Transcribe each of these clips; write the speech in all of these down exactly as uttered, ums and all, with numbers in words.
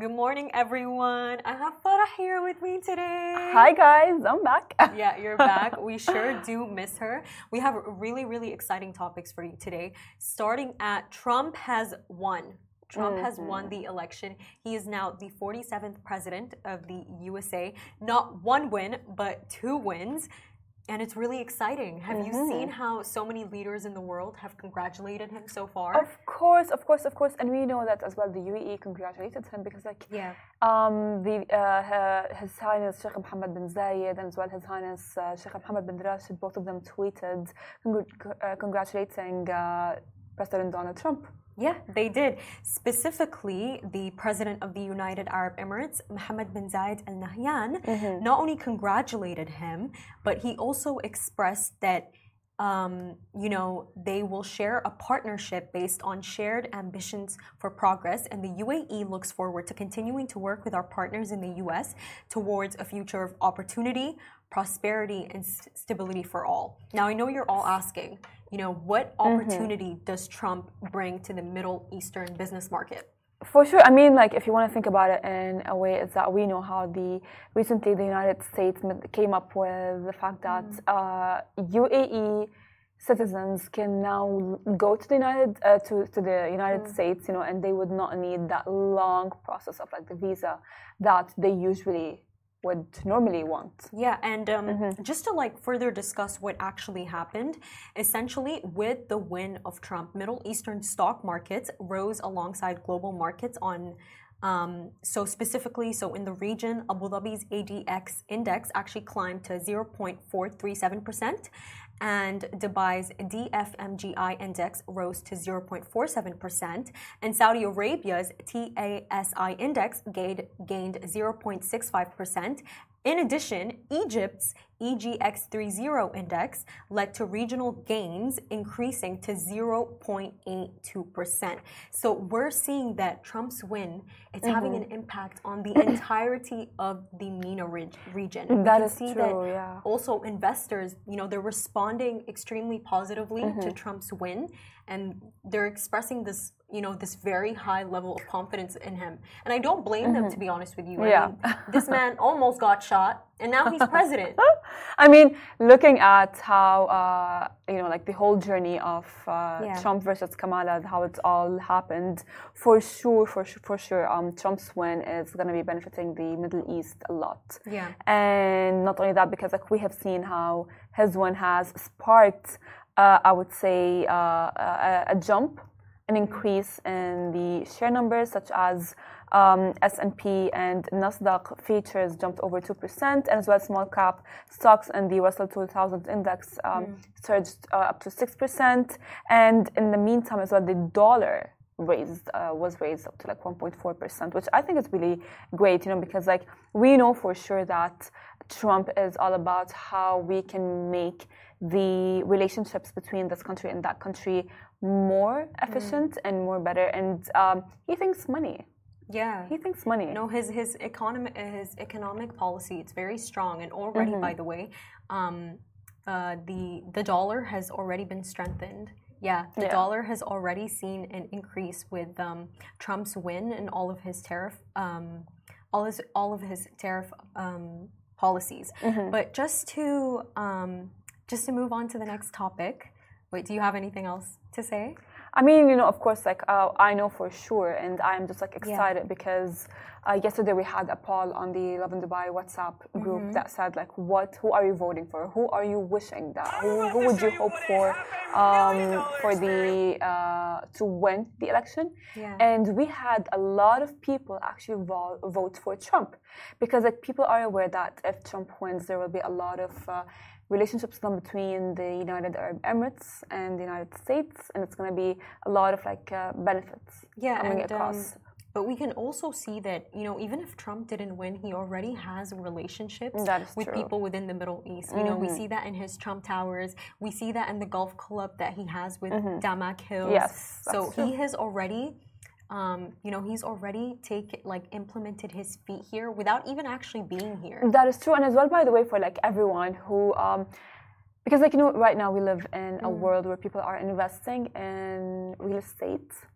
Good morning, everyone. I have Farah here with me today. Hi, guys. I'm back. Yeah, you're back. We sure do miss her. We have really, really exciting topics for you today. Starting at Trump has won. Trump mm-hmm. has won the election. He is now the forty-seventh president of the U S A. Not one win, but two wins. And it's really exciting. Have mm-hmm. you seen how so many leaders in the world have congratulated him so far? Of course, of course, of course. And we know that as well. The U A E congratulated him because, like, yeah, um, the uh, His Highness Sheikh Mohammed bin Zayed and as well His Highness uh, Sheikh Mohammed bin Rashid, both of them tweeted congr- uh, congratulating uh, President Donald Trump. Yeah, they did. Specifically, the president of the United Arab Emirates, Mohammed bin Zayed Al Nahyan, mm-hmm. not only congratulated him, but he also expressed that, um, you know, they will share a partnership based on shared ambitions for progress. And the U A E looks forward to continuing to work with our partners in the U S towards a future of opportunity, prosperity, and st- stability for all. Now, I know you're all asking, you know, what opportunity mm-hmm. does Trump bring to the Middle Eastern business market? For sure. I mean, like, if you want to think about it in a way, is that we know how the recently the United States came up with the fact that mm-hmm. uh, U A E citizens can now go to the United uh, to to the United mm-hmm. States, you know, and they would not need that long process of like the visa that they usually would normally want. Yeah, and um, mm-hmm. just to like further discuss what actually happened, essentially with the win of Trump, Middle Eastern stock markets rose alongside global markets on um, so specifically, so in the region, Abu Dhabi's A D X index actually climbed to zero point four three seven percent and Dubai's D F M G I index rose to zero point four seven percent and Saudi Arabia's T A S I index gained, gained zero point six five percent. In addition, Egypt's E G X thirty index led to regional gains increasing to zero point eight two percent. So we're seeing that Trump's win is mm-hmm. having an impact on the entirety of the MENA re- region. That we is see true, that yeah. Also, investors, you know, they're responding extremely positively mm-hmm. to Trump's win, and they're expressing this, you know, this very high level of confidence in him. And I don't blame mm-hmm. them, to be honest with you. I yeah. mean, this man almost got shot, and now he's president. I mean, looking at how, uh, you know, like the whole journey of uh, yeah. Trump versus Kamala, how it all happened, for sure, for sure, for sure, um, Trump's win is going to be benefiting the Middle East a lot. Yeah. And not only that, because like we have seen how his win has sparked, uh, I would say, uh, a, a jump, an increase in the share numbers, such as um, S and P and Nasdaq features jumped over two percent, and as well small cap stocks and the Russell two thousand index um, mm. surged uh, up to six percent. And in the meantime, as well, the dollar raised uh, was raised up to like one point four percent, which I think is really great, you know, because like we know for sure that Trump is all about how we can make the relationships between this country and that country more efficient mm. and more better, and um, he thinks money. Yeah, he thinks money. No, his his economic his economic policy, it's very strong, and already, mm-hmm. by the way, um, uh, the the dollar has already been strengthened. Yeah, the yeah. dollar has already seen an increase with um, Trump's win and all of his tariff, um, all his all of his tariff um, policies. Mm-hmm. But just to um, just to move on to the next topic. Wait, do you have anything else to say? I mean, you know, of course, like uh, I know for sure, and I'm just like excited yeah. because uh, yesterday we had a poll on the Love in Dubai WhatsApp group mm-hmm. that said like, what, who are you voting for? Who are you wishing that? Who, who would you hope for um, for the uh, to win the election? Yeah. And we had a lot of people actually vo- vote for Trump because like people are aware that if Trump wins, there will be a lot of uh, relationships done between the United Arab Emirates and the United States, and it's going to be a lot of like uh, benefits yeah, coming and, across. Um, but we can also see that, you know, even if Trump didn't win, he already has relationships with true. people within the Middle East. You mm-hmm. know, we see that in his Trump Towers. We see that in the golf club that he has with mm-hmm. Damac Hills. Yes, so true. he has already Um, you know, he's already take like implemented his feet here without even actually being here. That is true, and as well, by the way, for like everyone who, um, because like you know, right now we live in a mm. world where people are investing in real estate.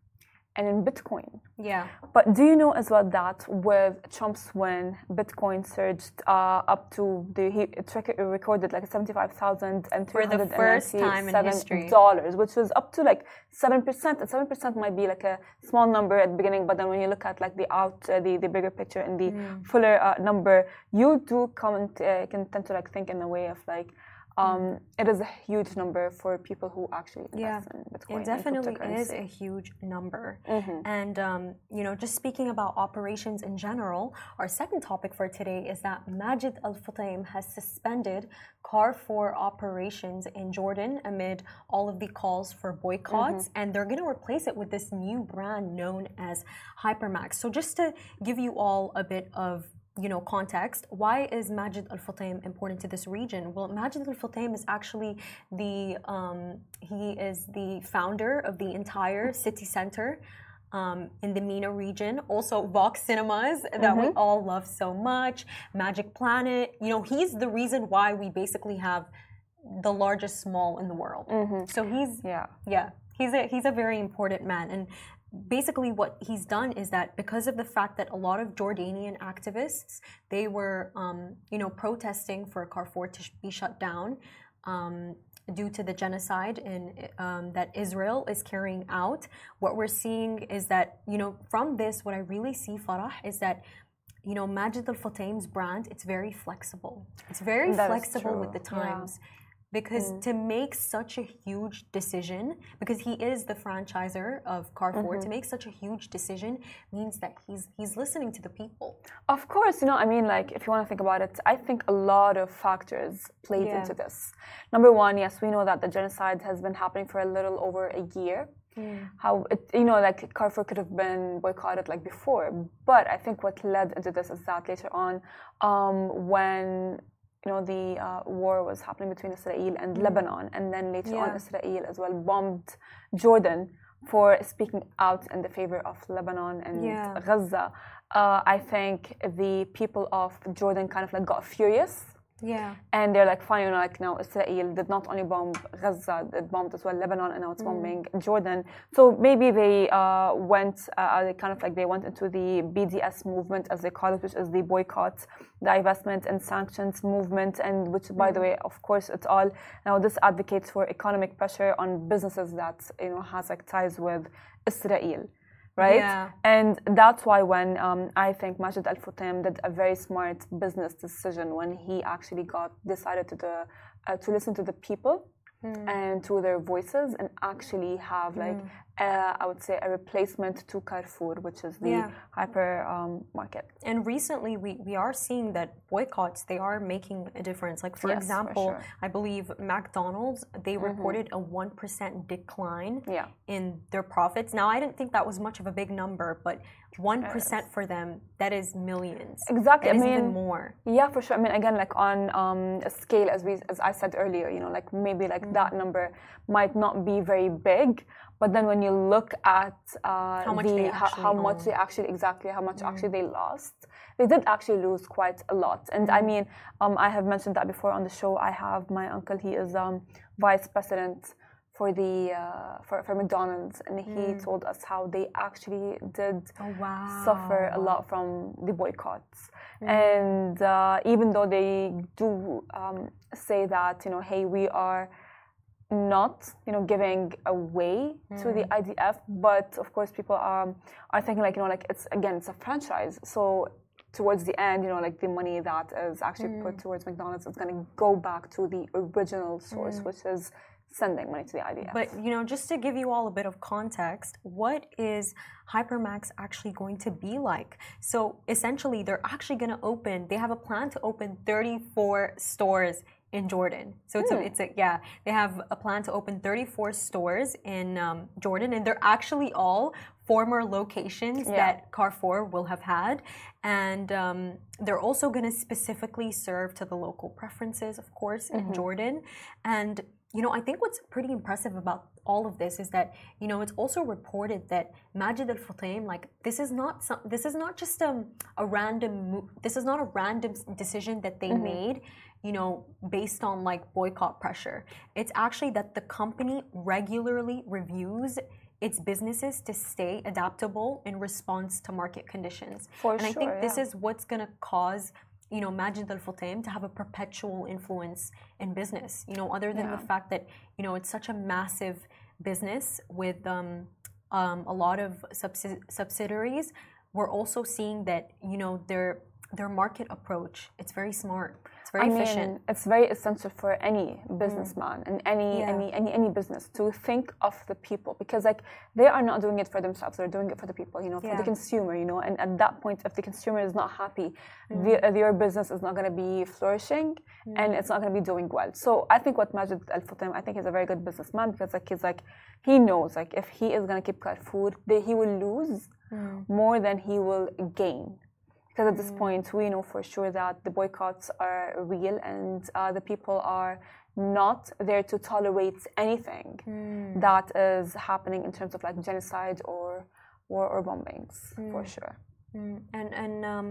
and in Bitcoin. Yeah. But do you know as well that with Trump's win, Bitcoin surged uh, up to the he it rec recorded like seventy-five thousand three hundred ninety-seven dollars, which was up to like seven percent. And seven percent might be like a small number at the beginning, but then when you look at like the out uh, the the bigger picture and the mm. fuller uh, number, you do come and, uh, can tend to like think in a way of like. Um, it is a huge number for people who actually invest yeah, in Bitcoin. It definitely is a huge number. Mm-hmm. And, um, you know, just speaking about operations in general, our second topic for today is that Majid Al Futtaim has suspended Carrefour operations in Jordan amid all of the calls for boycotts. Mm-hmm. And they're going to replace it with this new brand known as Hypermax. So just to give you all a bit of you know, context, why is Majid Al Futtaim important to this region? Well, Majid Al Futtaim is actually the, um, he is the founder of the entire city center um, in the MENA region. Also, Vox Cinemas, that mm-hmm. we all love so much, Magic Planet. You know, he's the reason why we basically have the largest mall in the world. Mm-hmm. So he's, yeah, yeah, he's a, he's a very important man. And basically what he's done is that because of the fact that a lot of Jordanian activists, they were, um, you know, protesting for Carrefour to sh be shut down um, due to the genocide in, um, that Israel is carrying out. What we're seeing is that, you know, from this, what I really see, Farah, is that, you know, Majid Al Futtaim's brand, it's very flexible. It's very that flexible with the times. Yeah. Because mm. to make such a huge decision, because he is the franchisor of Carrefour, mm-hmm. to make such a huge decision means that he's he's listening to the people. Of course, you know, I mean, like, if you want to think about it, I think a lot of factors played yeah. into this. Number one, yes, we know that the genocide has been happening for a little over a year. Mm. How, it, you know, like, Carrefour could have been boycotted like before. But I think what led into this is that later on, um, when... you know, the uh, war was happening between Israel and mm. Lebanon, and then later yeah. on Israel as well bombed Jordan for speaking out in the favor of Lebanon and yeah. Gaza. Uh, I think the people of Jordan kind of like got furious. Yeah. And they're like, fine, you know, like now Israel did not only bomb Gaza, it bombed as well Lebanon, and now it's mm. bombing Jordan. So maybe they uh, went, uh, they kind of like they went into the B D S movement, as they call it, which is the boycott, divestment, and sanctions movement, and which, by mm. the way, of course, it's all now this advocates for economic pressure on businesses that you know has like ties with Israel. Right? Yeah. And that's why when um, I think Majid Al Futtaim did a very smart business decision when he actually got decided to the uh, to listen to the people mm. and to their voices and actually have like mm. uh, I would say a replacement to Carrefour, which is the yeah. hyper um, market. And recently we, we are seeing that boycotts, they are making a difference. Like for yes, example, for sure. I believe McDonald's, they mm-hmm. reported a one percent decline yeah. in their profits. Now I didn't think that was much of a big number, but one percent yes. for them, that is millions. Exactly. That I is mean, even more. Yeah, for sure. I mean, again, like on um, a scale, as we as I said earlier, you know, like maybe like mm. that number might not be very big, but then when you look at uh, how much the, they how, how own. much they actually exactly how much mm. actually they lost, they did actually lose quite a lot. And mm. I mean, um, I have mentioned that before on the show. I have my uncle; he is um, vice president for the uh, for, for McDonald's, and he mm. told us how they actually did oh, wow. suffer a lot from the boycotts. Mm. And uh, even though they do um, say that, you know, hey, we are not, you know, giving away mm. to the I D F, but of course people are are thinking like, you know, like it's again it's a franchise, so towards the end, you know, like the money that is actually mm. put towards McDonald's is going to go back to the original source, mm. which is sending money to the I D F. But, you know, just to give you all a bit of context, what is Hypermax actually going to be like? So essentially, they're actually going to open, they have a plan to open thirty-four stores in Jordan. So it's, mm. a, it's a, yeah, they have a plan to open thirty-four stores in um, Jordan, and they're actually all former locations yeah. that Carrefour will have had. And um, they're also going to specifically serve to the local preferences, of course, in mm-hmm. Jordan. And you know, I think what's pretty impressive about all of this is that, you know, it's also reported that Majid Al Futtaim, like, this is not some, this is not just um, a random, this is not a random decision that they mm-hmm. made, you know, based on like boycott pressure. It's actually that the company regularly reviews its businesses to stay adaptable in response to market conditions. For and sure, I think this yeah. is what's going to cause, you know, Majid Al Futtaim to have a perpetual influence in business. You know, other than Yeah. the fact that, you know, it's such a massive business with um, um, a lot of subsi- subsidiaries, we're also seeing that, you know, their their market approach, it's very smart. It's very I efficient. mean, it's very essential for any businessman and any, Yeah. any any any business to think of the people, because like they are not doing it for themselves; they're doing it for the people, you know, for Yeah. the consumer, you know. And at that point, if the consumer is not happy, the, your business is not going to be flourishing, and it's not going to be doing well. So I think what Majid Al Futtaim, I think he's a very good businessman, because like he's like he knows like if he is going to keep Carrefour, they, he will lose more than he will gain. Because at this point, we know for sure that the boycotts are real, and uh, the people are not there to tolerate anything mm. that is happening in terms of like genocide or war or bombings, mm. for sure. Mm. And and um,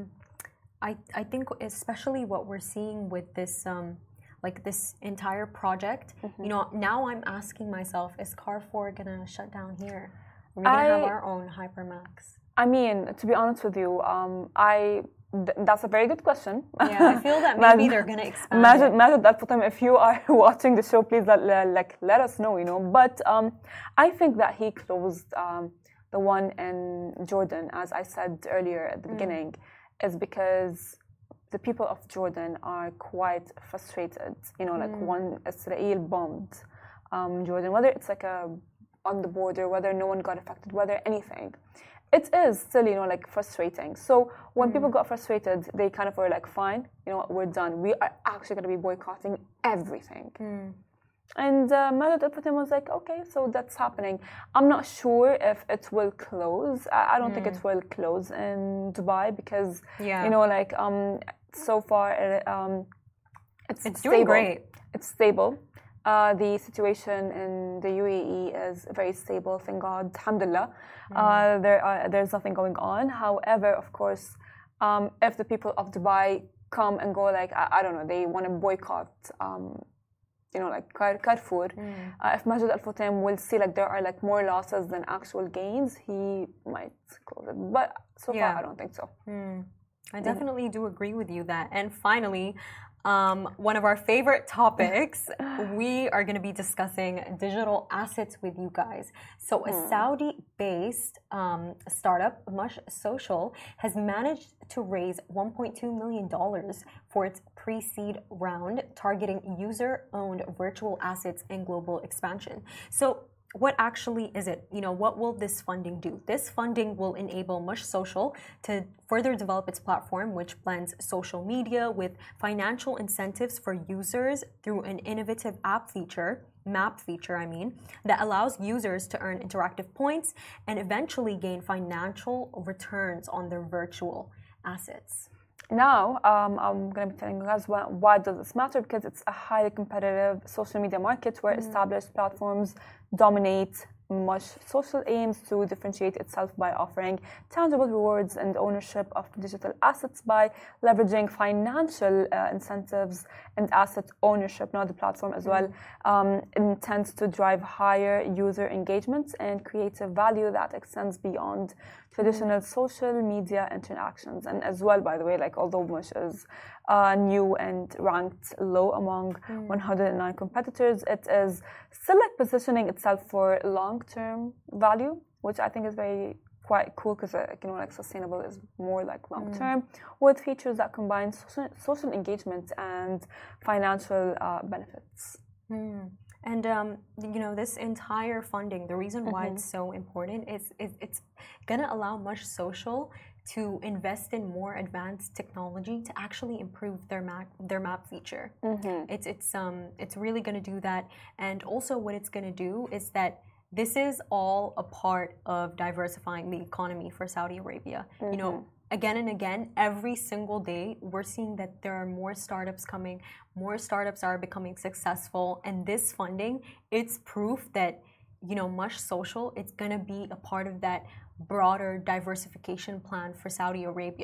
I I think especially what we're seeing with this um, like this entire project, mm-hmm. you know, now I'm asking myself, is Carrefour gonna shut down here? We're gonna I, have our own Hypermax. I mean, to be honest with you, um, I th- that's a very good question. Yeah, I feel that maybe they're gonna expand. Majid, Majid Al Futtaim, if you are watching the show, please let, like let us know, you know. But um, I think that he closed um, the one in Jordan, as I said earlier at the mm. beginning, is because the people of Jordan are quite frustrated. You know, like mm. when Israel bombed um, Jordan, whether it's like a on the border, whether no one got affected, whether anything. It is still, you know, like frustrating. So when mm. people got frustrated, they kind of were like, fine, you know what, we're done. We are actually going to be boycotting everything. Mm. And uh, Majid Al Futtaim was like, okay, so that's happening. I'm not sure if it will close. I, I don't mm. think it will close in Dubai because, yeah. you know, like um, so far it, um, it's, it's stable. doing great. It's stable. Uh, the situation in the U A E is very stable, thank God, alhamdulillah. Mm. Uh, there are, there's nothing going on. However, of course, um, if the people of Dubai come and go like, I, I don't know, they want to boycott, um, you know, like Carrefour, mm. uh, if Majid Al Futtaim will see like there are like more losses than actual gains, he might close it. But so yeah. far, I don't think so. Mm. I definitely mm. do agree with you that. And finally, Um, one of our favorite topics, we are going to be discussing digital assets with you guys. So a hmm. Saudi-based um, startup, Mush Social, has managed to raise one point two million dollars for its pre-seed round, targeting user-owned virtual assets and global expansion. So what actually is it? You know, what will this funding do? This funding will enable Mush Social to further develop its platform, which blends social media with financial incentives for users through an innovative app feature, map feature, I mean, that allows users to earn interactive points and eventually gain financial returns on their virtual assets. Now, um, I'm going to be telling you guys why, why does this matter, because it's a highly competitive social media market where mm. established platforms dominate. Mush Social aims to differentiate itself by offering tangible rewards and ownership of digital assets by leveraging financial uh, incentives and asset ownership. Now, the platform as well um, intends to drive higher user engagement and creative value that extends beyond traditional social media interactions. And as well, by the way, like although Mush is uh, new and ranked low among mm. one hundred nine competitors, it is still like positioning itself for long-term value, which I think is very quite cool because uh, you know, like sustainable is more like long-term mm. with features that combine social, social engagement and financial uh, benefits. Mm. And um, you know, this entire funding, the reason why mm-hmm. it's so important is, is it's gonna allow Mush Social to invest in more advanced technology to actually improve their map their map feature. Mm-hmm. It's it's um it's really gonna do that, and also what it's gonna do is that this is all a part of diversifying the economy for Saudi Arabia. Mm-hmm. You know, again and again, every single day, we're seeing that there are more startups coming, more startups are becoming successful, and this funding, it's proof that, you know, Mush Social, it's going to be a part of that broader diversification plan for Saudi Arabia.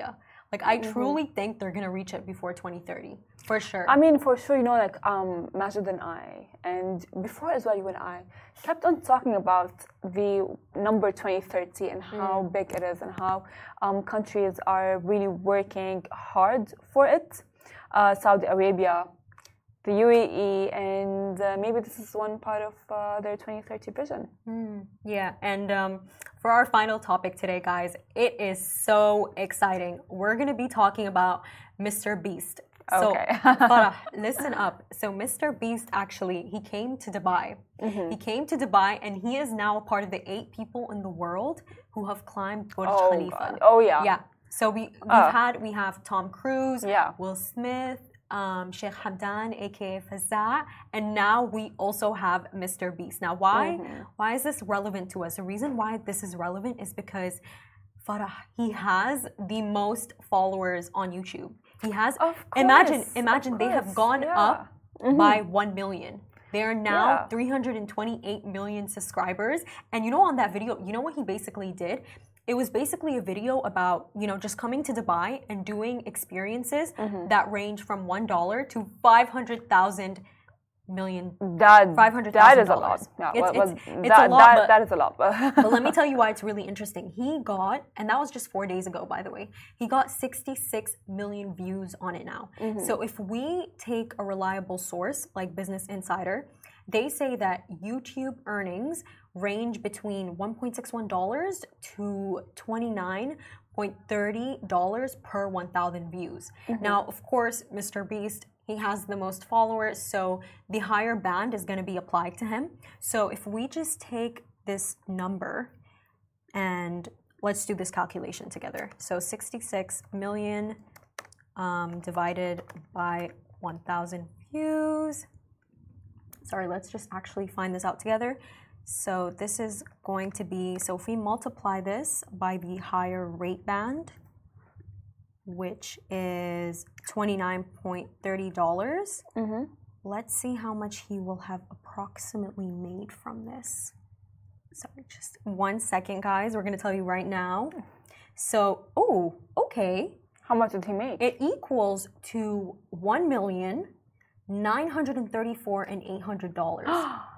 Like I mm-hmm. truly think they're gonna reach it before twenty thirty, for sure. I mean, for sure, you know, like um, Majid and I, and before as well, you and I kept on talking about the number twenty thirty and how mm. big it is and how um, countries are really working hard for it. Uh, Saudi Arabia, the U A E, and uh, maybe this is one part of uh, their twenty thirty vision. Mm, yeah, and um, for our final topic today, guys, it is so exciting. We're going to be talking about Mister Beast. So, okay. Farah, listen up. So, Mister Beast actually, he came to Dubai. Mm-hmm. He came to Dubai, and he is now a part of the eight people in the world who have climbed Burj oh, Khalifa. God. Oh yeah. Yeah. So we we've uh. had we have Tom Cruise, yeah. Will Smith, um, Sheikh Hamdan, aka Fazza, and now we also have Mister Beast. Now, why mm-hmm. why is this relevant to us? The reason why this is relevant is because Farah, he has the most followers on YouTube. He has. Of course, imagine, imagine they have gone yeah. up mm-hmm. by one million. They are now yeah. three hundred twenty-eight million subscribers. And you know, on that video, you know what he basically did? It was basically a video about, you know, just coming to Dubai and doing experiences mm-hmm. that range from one dollar to five hundred thousand million. That, five hundred thousand that is a lot. Yeah, it's, well, it's, it's that, a lot. That, but, that is a lot. But let me tell you why it's really interesting. He got, and that was just four days ago, by the way, he got sixty-six million views on it now. Mm-hmm. So if we take a reliable source like Business Insider, they say that YouTube earnings range between one point six one dollars to twenty-nine point three zero dollars per one thousand views. Mm-hmm. Now, of course, Mister Beast, he has the most followers, so the higher band is going to be applied to him. So if we just take this number and let's do this calculation together. So sixty-six million um, divided by one thousand views. Sorry, let's just actually find this out together. So this is going to be, so if we multiply this by the higher rate band, which is twenty-nine point three zero dollars, mm-hmm. let's see how much he will have approximately made from this. Sorry, just one second, guys. We're going to tell you right now. So, oh, okay. How much did he make? It equals to one million nine hundred thirty-four thousand eight hundred dollars.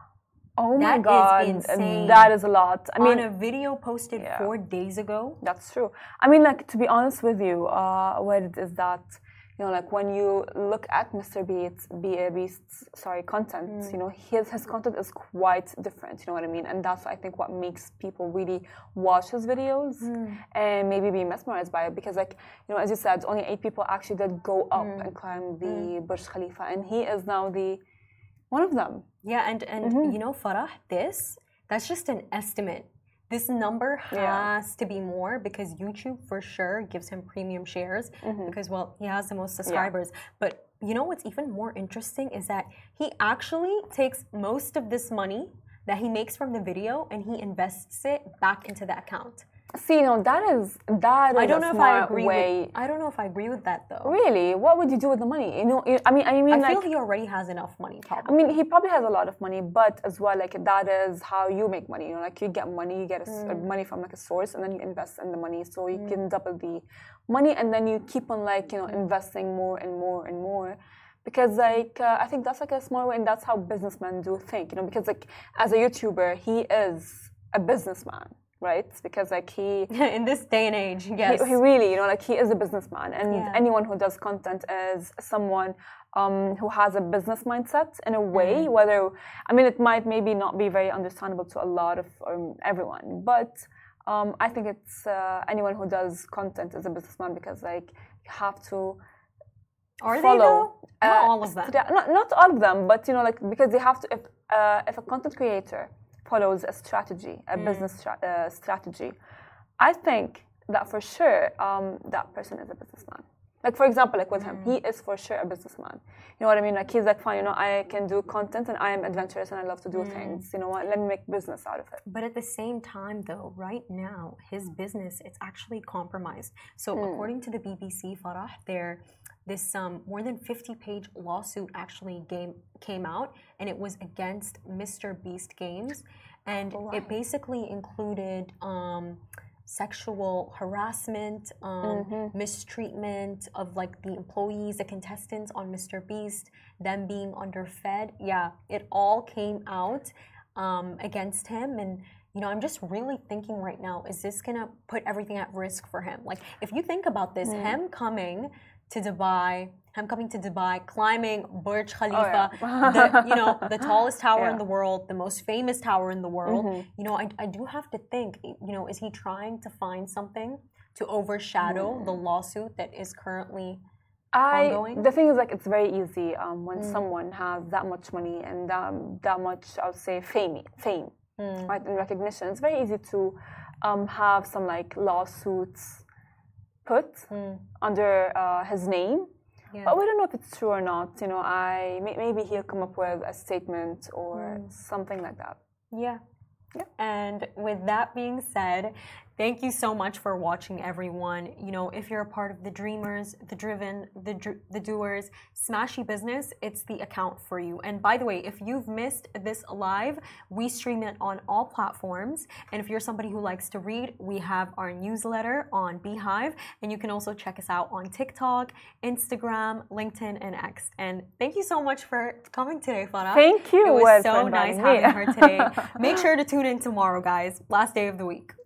Oh my that God, is insane. That is a lot. I mean, on a video posted yeah. four days ago. That's true. I mean, like, to be honest with you, uh, what it is that, you know, like when you look at Mister Beast's, Beast's sorry, content, mm. you know, his his content is quite different. You know what I mean? And that's, I think, what makes people really watch his videos mm. and maybe be mesmerized by it. Because, like, you know, as you said, only eight people actually did go up mm. and climb the mm. Burj Khalifa, and he is now the one of them. Yeah, and, and mm-hmm. you know, Farah, this, that's just an estimate. This number has yeah. to be more because YouTube for sure gives him premium shares mm-hmm. because, well, he has the most subscribers. Yeah. But you know what's even more interesting is that he actually takes most of this money that he makes from the video and he invests it back into the account. See, you know, that is that is I don't a know smart if I agree way. With, I don't know if I agree with that though. Really, what would you do with the money? You know, I mean, I mean, I like, feel he already has enough money. Probably. I mean, he probably has a lot of money, but as well, like that is how you make money. You know, like you get money, you get a, mm. money from like a source, and then you invest in the money, so you mm. can double the money, and then you keep on like you know investing more and more and more. Because like uh, I think that's like a smart way, and that's how businessmen do think. You know, because like as a YouTuber, he is a businessman. Right, because like he in this day and age, yes, he, he really, you know, like he is a businessman, and yeah. anyone who does content is someone um, who has a business mindset in a way. Mm-hmm. Whether I mean, it might maybe not be very understandable to a lot of um, everyone, but um, I think it's uh, anyone who does content is a businessman because like you have to. Are follow, they though? Not uh, all of them. Stra- not not all of them, but you know, like because they have to. If uh, if a content creator follows a strategy, a mm. business stra- uh, strategy, I think that for sure um, that person is a businessman. Like for example, like with mm. him, he is for sure a businessman. You know what I mean? Like he's like, fine, you know, I can do content and I am adventurous and I love to do mm. things. You know what? Let me make business out of it. But at the same time, though, right now his business it's actually compromised. So mm. according to the B B C, Farah, there. This um, more than fifty-page lawsuit actually game, came out, and it was against Mister Beast Games, and oh, wow. it basically included um, sexual harassment, um, Mm-hmm. mistreatment of like the employees, the contestants on Mister Beast, them being underfed. Yeah, it all came out um, against him. And, you know, I'm just really thinking right now, is this going to put everything at risk for him? Like, if you think about this, Mm. him coming to Dubai, him coming to Dubai, climbing Burj Khalifa, Oh, yeah. the, you know, the tallest tower Yeah. in the world, the most famous tower in the world. Mhm. You know, I, I do have to think, you know, is he trying to find something to overshadow Mm. the lawsuit that is currently I ongoing? the thing is like it's very easy um, when Mm. someone has that much money and um, that much I would say fame, fame, Mm. right, and recognition. It's very easy to um, have some like lawsuits put Mm. under uh, his name, Yeah. but we don't know if it's true or not. You know, I may- maybe he'll come up with a statement or Mm. something like that. Yeah. Yeah. And with that being said, thank you so much for watching, everyone. You know, if you're a part of the dreamers, the driven, the dr- the doers, Smashy Business, it's the account for you. And by the way, if you've missed this live, we stream it on all platforms. And if you're somebody who likes to read, we have our newsletter on Beehive, and you can also check us out on TikTok, Instagram, LinkedIn, and X. And thank you so much for coming today, Farah. Thank you. It was Wes, so for nice inviting me. having her today. Make sure to tune in tomorrow, guys. Last day of the week.